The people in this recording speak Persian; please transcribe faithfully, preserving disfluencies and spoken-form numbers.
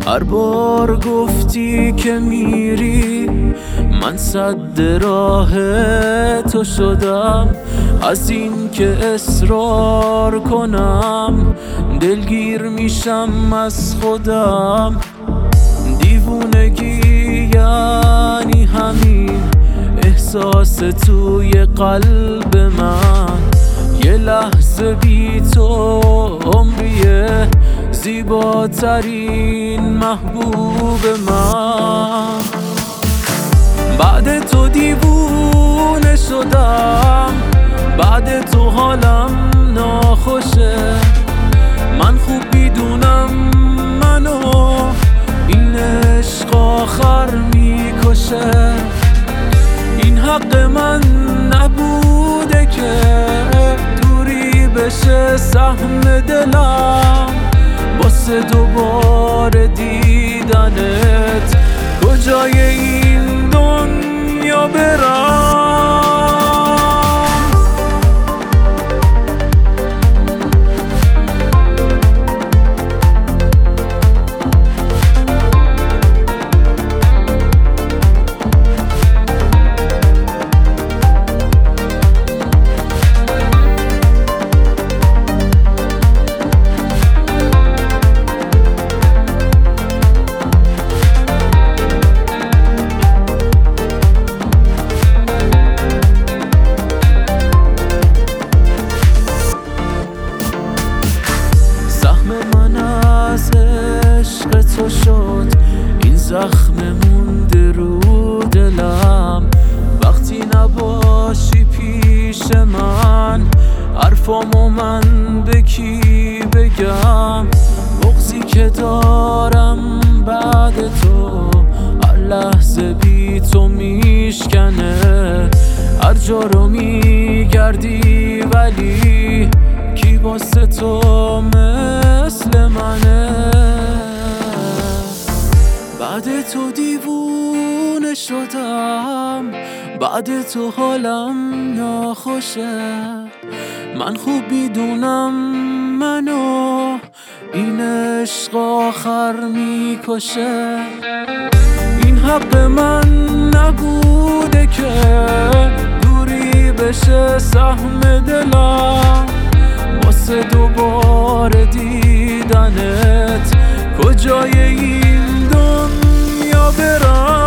هر بار گفتی که میری من سد راه تو شدم، از این که اصرار کنم دلگیر میشم از خودم. دیوونگی یعنی همین احساس توی قلب من، یه لحظه بی تو عمریه زیباترین محبوب من. بعد تو دیوونه شدم، بعد تو حالم ناخوشه. من خوب میدونم منو این عشق آخر میکشه. این حق من نبوده که دوری بشه سهم دلم، واسه دوباره دیدنت کجای این دنیا برم. تو شد این زخم مونده رو دلم، وقتی نباشی پیش من حرفامو من به کی بگم. بغضی که دارم بعد تو هر لحظه بی تو میشکنه. هر جا رو میگردی ولی کی واسه تو مثل منه. بعد تو دیوونه شدم، بعد تو حالم ناخوشه. من خوب میدونم منو این عشق آخر میکشه. این حق من نبوده که دوری بشه سهم دلم، واسه دوباره دیدنت کجای این دنیا برم.